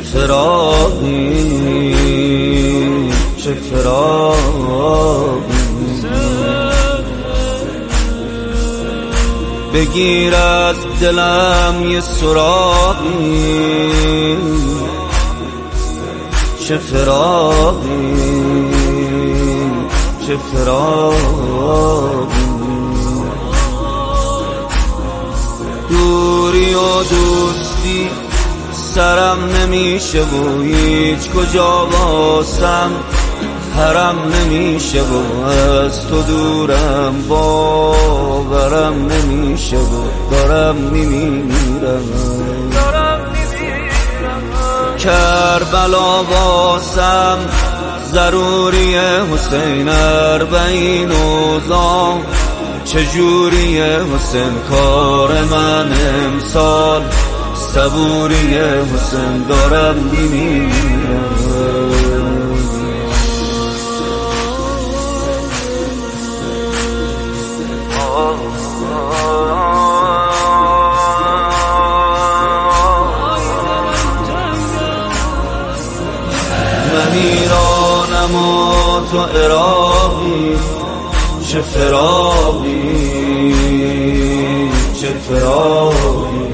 فراقی چه فراقی. بگیر از دلم یه سراغی چه فراقی چه فراقی. دوری و دوستی سرم نمیشه و هیچ کجا واسم حرم نمیشه و از تو دورم باورم نمیشه و دارم میمیرم. کربلا واسم ضروریه حسین، اربعین اوضاع چجوریه حسین، کار من امسال صبوریه حسین، دارم میمیرم. من ایرانم و تو عراقی چه فراقی چه فراقی.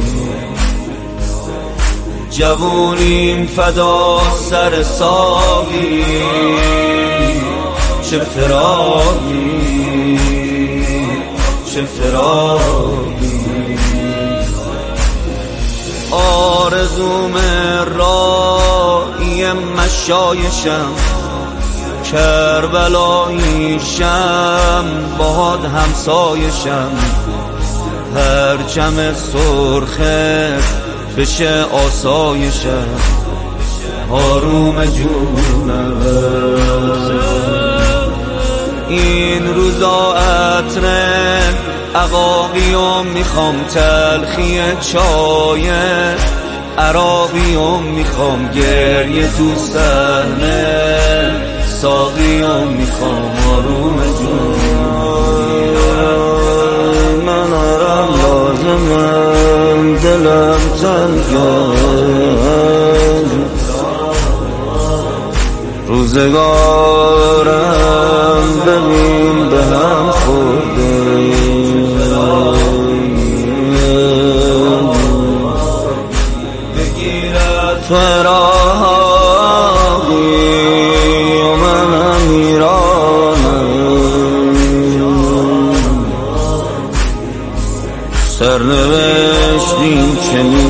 جوونیم فدا سر ساقی چه فراقی چه فراقی. آرزوم راهی مشایشم، کربلاییشم باد همسایشم، پرچم سرخه بشه آسایشم، آروم جونم. این روزا عطر عقاقیم میخوام، تلخی چای عراقیم میخوام، گریه تو صحنه ساقیم میخوام، آروم جونم. من آرام لازمم، دلم تنگم، روزگارم ببین به هم خورده. بگیرد فراقی و منم ایرانم، سرنوشتیم چنین